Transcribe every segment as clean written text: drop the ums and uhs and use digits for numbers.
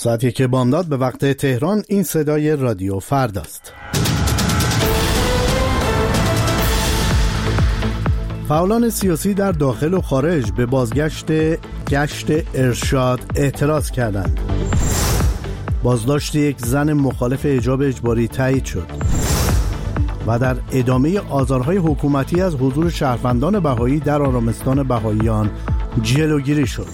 ساعت 1 بامداد به وقت تهران. این صدای رادیو فرداست. فعالان سیاسی در داخل و خارج به گشت ارشاد اعتراض کردند. بازداشت یک زن مخالف حجاب اجباری تایید شد و در ادامه آزارهای حکومتی از حضور شهروندان بهایی در آرامستان بهاییان جلوگیری شد.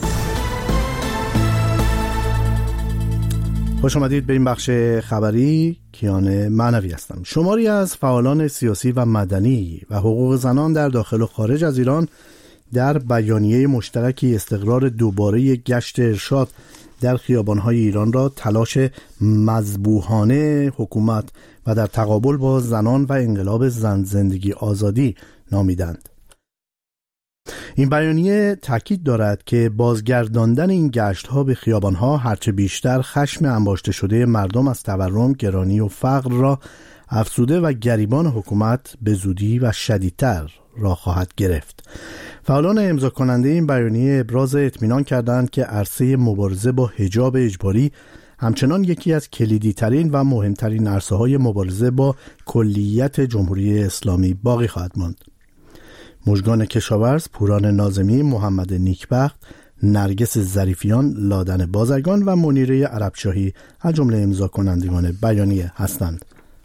خوش آمدید به این بخش خبری. کیان معنوی هستم. شماری از فعالان سیاسی و مدنی و حقوق زنان در داخل و خارج از ایران در بیانیه مشترکی استقرار دوباره گشت ارشاد در خیابان‌های ایران را تلاش مذبوحانه حکومت و در تقابل با زنان و انقلاب زن زندگی آزادی نامیدند. این بیانیه تاکید دارد که بازگرداندن این گشت‌ها به خیابان‌ها هرچه بیشتر خشم انباشته شده مردم از تورم، گرانی و فقر را افزوده و گریبان حکومت به زودی و شدیدتر را خواهد گرفت. فعالان امضا کننده این بیانیه ابراز اطمینان کردند که عرصه مبارزه با حجاب اجباری همچنان یکی از کلیدی ترین و مهمترین عرصه‌های مبارزه با کلیت جمهوری اسلامی باقی خواهد ماند. مژگان کشاورز، پوران ناظمی، محمد نیکبخت، نرگس ظریفیان، لادن بازرگان و منیره عربشاهی از جمله امضا کنندگان بیانیه هستند.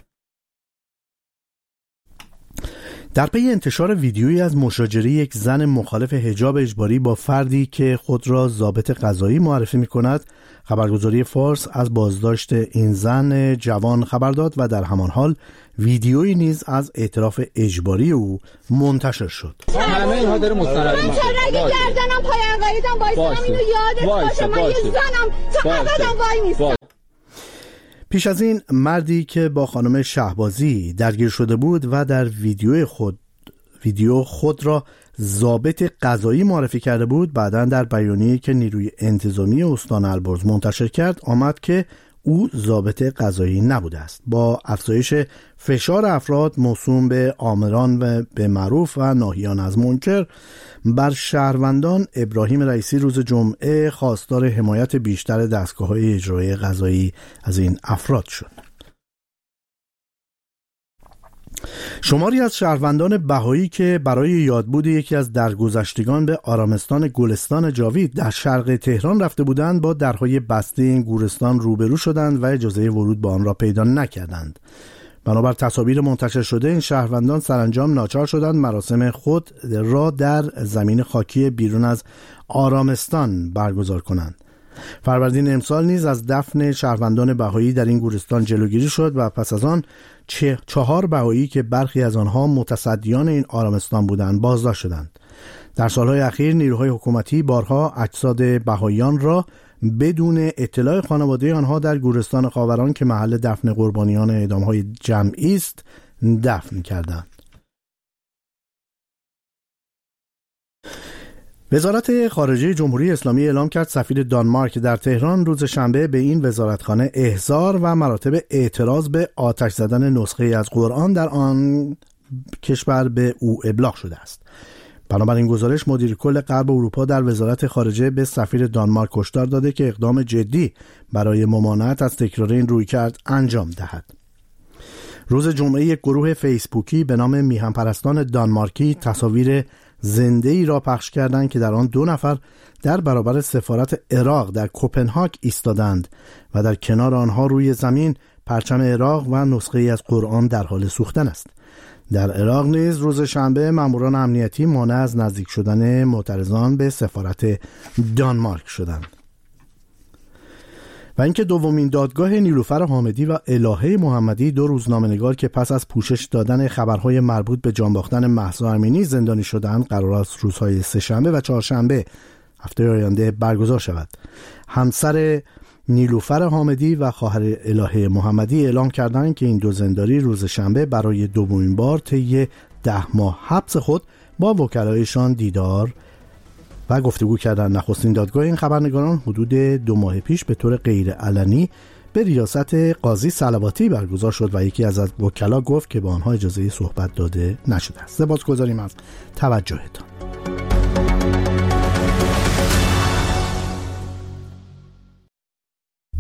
در پی انتشار ویدیویی از مشاجره یک زن مخالف حجاب اجباری با فردی که خود را ضابط قضایی معرفی می‌کند، خبرگزاری فارس از بازداشت این زن جوان خبر داد و در همان حال ویدیویی نیز از اعتراف اجباری او منتشر شد. همه اینها داره مستند میشه. من گردنم پای عقایدم وایسم اینو یادت باشه من یه زنم تا ابدم وای نیستم. پیش از این مردی که با خانم شهبازی درگیر شده بود و در ویدیو خود را ضابط قضایی معرفی کرده بود، بعداً در بیانیه‌ای که نیروی انتظامی استان البرز منتشر کرد آمد که او ضابط قضایی نبوده است. با افزایش فشار افراد موسوم به آمران و به معروف و ناهیان از منکر بر شهروندان، ابراهیم رئیسی روز جمعه خواستار حمایت بیشتر دستگاه‌های اجرایی قضایی از این افراد شد. شماری از شهروندان بهایی که برای یادبود یکی از درگذشتگان به آرامستان گلستان جاوید در شرق تهران رفته بودند با درهای بسته این گورستان روبرو شدند و اجازه ورود به آن را پیدا نکردند. بنابر تصاویر منتشر شده این شهروندان سرانجام ناچار شدند مراسم خود را در زمین خاکی بیرون از آرامستان برگزار کنند. فروردین امسال نیز از دفن شهروندان بهایی در این گورستان جلوگیری شد و پس از آن 4 بهایی که برخی از آنها متصدیان این آرامستان بودند بازداشت شدند. در سالهای اخیر نیروهای حکومتی بارها اجساد بهاییان را بدون اطلاع خانواده آنها در گورستان خاوران که محل دفن قربانیان اعدام‌های جمعی است دفن کردند. وزارت خارجه جمهوری اسلامی اعلام کرد سفیر دانمارک در تهران روز شنبه به این وزارتخانه احضار و مراتب اعتراض به آتش زدن نسخه از قرآن در آن کشور به او ابلاغ شده است. بنابراین گزارش مدیر کل غرب اروپا در وزارت خارجه به سفیر دانمارک هشدار داده که اقدام جدی برای ممانعت از تکرار این رویکرد انجام دهد. روز جمعه یک گروه فیسبوکی به نام میهن پرستان دانمارکی تصاویر زنده ای را پخش کردند که در آن 2 نفر در برابر سفارت عراق در کوپنهاگ ایستادند و در کنار آنها روی زمین پرچم عراق و نسخه ای از قرآن در حال سوختن است. در عراق نیز روز شنبه ماموران امنیتی مانع از نزدیک شدن معترضان به سفارت دانمارک شدند. و اینکه دومین دادگاه نیلوفر حامدی و الهه محمدی، 2 روزنامه‌نگار که پس از پوشش دادن خبرهای مربوط به جان باختن مهسا امینی زندانی شدند، قرار است روزهای سه‌شنبه و چهارشنبه هفته آینده برگزار شود. همسر نیلوفر حامدی و خواهر الهه محمدی اعلام کردند که این 2 زندانی روز شنبه برای دومین بار طی 10 ماه حبس خود با وکلایشان دیدار و گفتگو کردن. نخستین دادگاه این خبرنگاران حدود 2 ماه پیش به طور غیر علنی به ریاست قاضی صلواتی برگزار شد و یکی از وکلا گفت که به آنها اجازه صحبت داده نشده است. سپاسگزاریم از توجهتان.